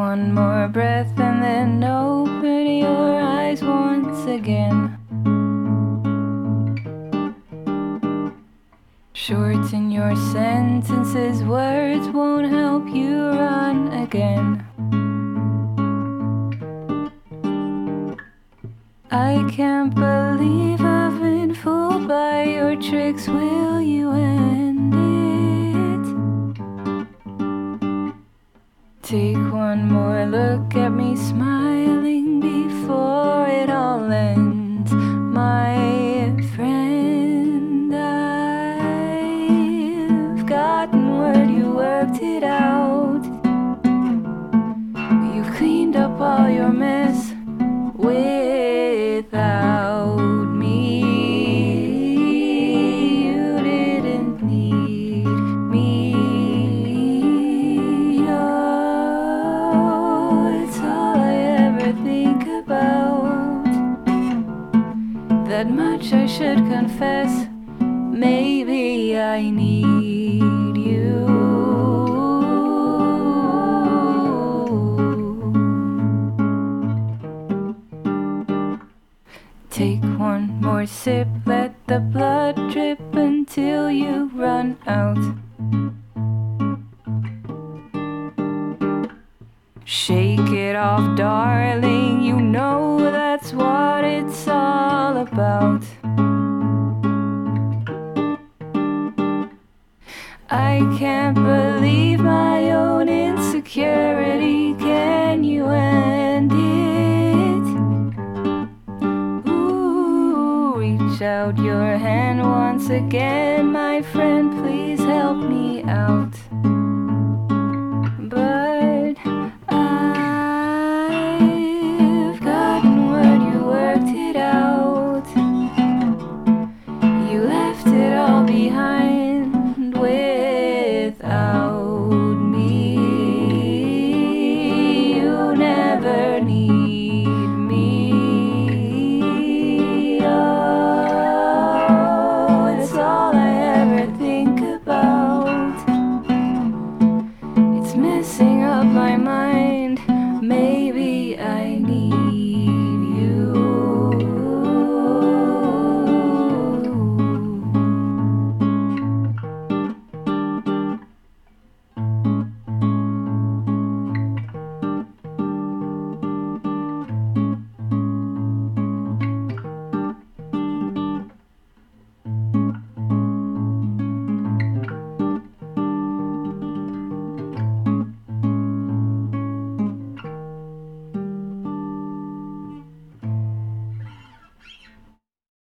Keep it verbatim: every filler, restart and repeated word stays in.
one more breath and then open your eyes once again. Shorten your sentences, words won't help you run again. I can't believe I've been fooled by your tricks, will you end it? Take one more look at me smiling before it all ends, my friend. I've gotten word you worked it out. You cleaned up all your mess without me. You didn't need me. Oh, it's all I ever think about. That much I should confess. Maybe I need you. Take one more sip, let the blood drip until you run out. Shake it off, darling, you know that's what it's all about. I can't believe my own insecurity, can you end it? Reach out your hand once again, my friend, please help me out.